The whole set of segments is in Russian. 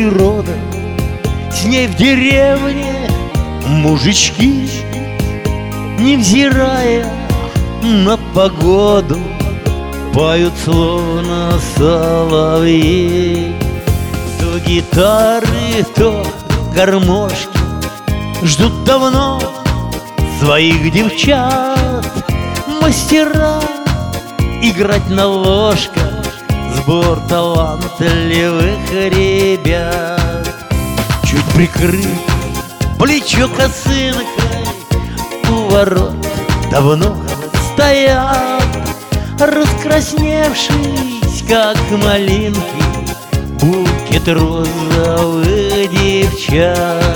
природа, с ней в деревне мужички, невзирая на погоду, поют словно соловьи. То гитары, то гармошки ждут давно своих девчат. Мастера играть на ложках, сбор талантливых ребят. Чуть прикрыт плечо косынкой, у ворот давно стоят, раскрасневшись, как малинки, букет розовых девчат.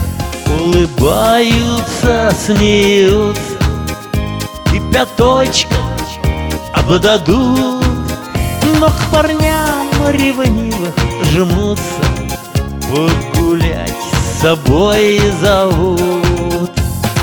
Улыбаются, смеются и пяточка обдадут, но к парням ревнивых жмутся, погулять с собой зовут.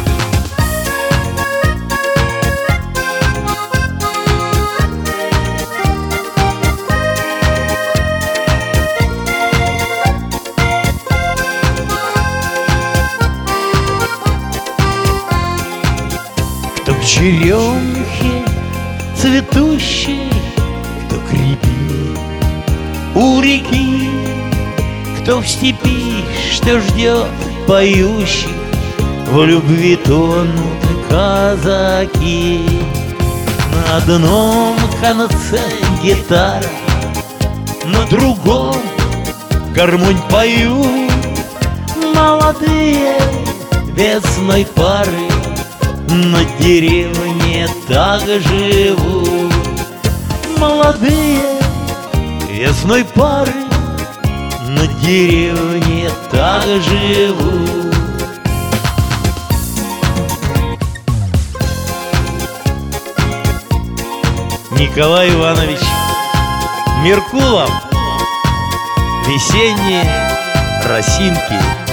Кто к черемухе цветущей, кто к рябине у реки, кто в степи, что ждет поющих, в любви тонут казаки. На одном конце гитара, на другом гармонь поют. Молодые весной пары на деревне так живут. Молодые весной пары на деревне так живут. Николай Иванович Меркулов. Весенние росинки.